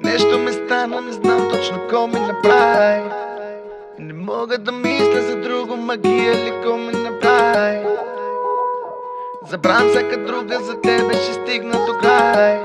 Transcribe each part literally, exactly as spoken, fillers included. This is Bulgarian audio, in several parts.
Нещо ме стана, не знам точно ко ми направи. Не мога да мисля за друго, магия ли ко ми направи. Забрам всяка друга, за тебе ще стигна до край.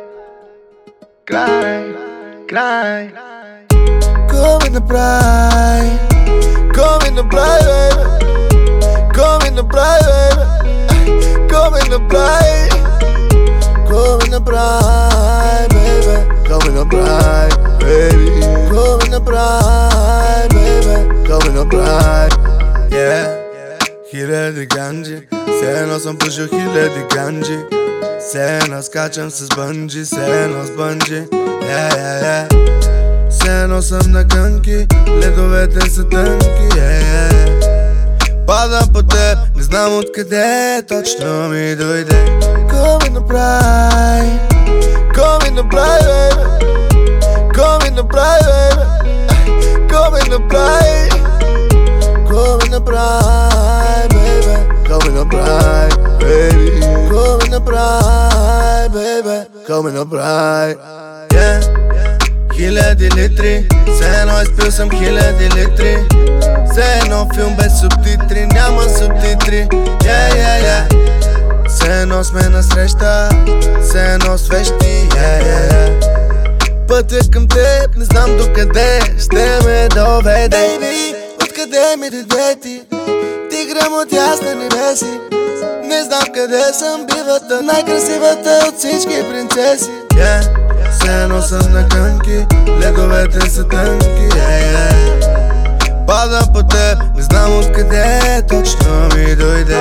Край, край. Ко ми направи, ко ми направи, бебе. Ко ми направи, бебе. Ко ми направи, ко ми направи, бебе. Ко ми направи, бейби. Ко ми направи, бебе. Ко ми направи, yeah. Хиляди ганджи, все едно съм пушил хиляди ганджи. Все едно скачам с бънджи, все едно с бънджи, yeah, yeah, yeah. Все едно съм на кънки, ледовете са тънки, yeah, yeah. Падам по теб, не знам откъде точно ми дойде. Ко ми направи, ко ми направи, бебе. Ко ми направи, бебе. Ко ми направи, ко ми направи, бебе. Ко ми направи, бейби. Ко ми направи, бебе. Ко ми направи, yeah. Хиляди литри, все едно изпил съм хиляди литри. Все едно филм без субтитри, няма субтитри, yeah, yeah, yeah. Все едно сме на среща, все едно свещи, yeah, yeah, yeah. Пътя към теб, не знам докъде ще ме доведе. Baby, откъде ми дойде ти? Тиграм от ясни небеси. Не знам къде съм бивата, най-красивата от всички принцеси, yeah. Все едно съм на кънки, ледовете са тънки, yeah, yeah. Падам по теб, не знам откъде точно ми дойде.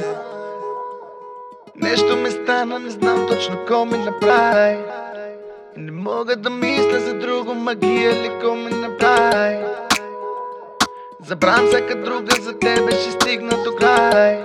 Нещо ме стана, не знам точно ко ми направи. Не мога да мисля за друго, магия ли ко ми направи. Забрам всяка друга, за тебе ще стигна до край.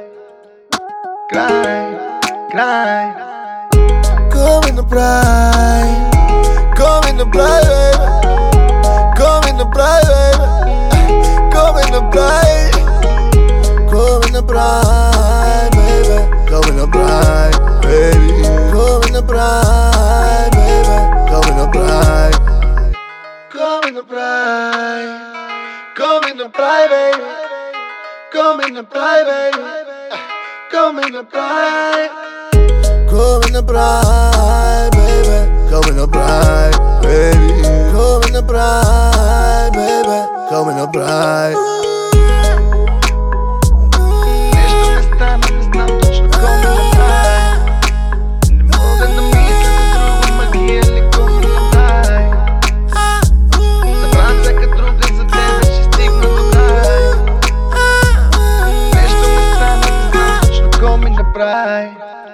Край, край. Ко ми направи, ко ми направи, бебе. Ко ми направи, бебе. Ко ми направи, ко ми направи, бебе. Ко ми направи, бейби. Ко ми направи, бебе. Ко ми направи, ко ми направи, ко ми направи, бейби. Ко ми направи, бейби. Ко ми направи, ко ми направи, бебе. Ко ми направи, бейби. Ко ми направи, бебе. Ко ми направи. Нещо ме стана, не знам точно ко ми направи. Не мога да мисля за друго, магия ли ко ми направи. Забрам всяка друга, за тебе ще стигна до край. Нещо ме стана, не знам точно ко ми направи.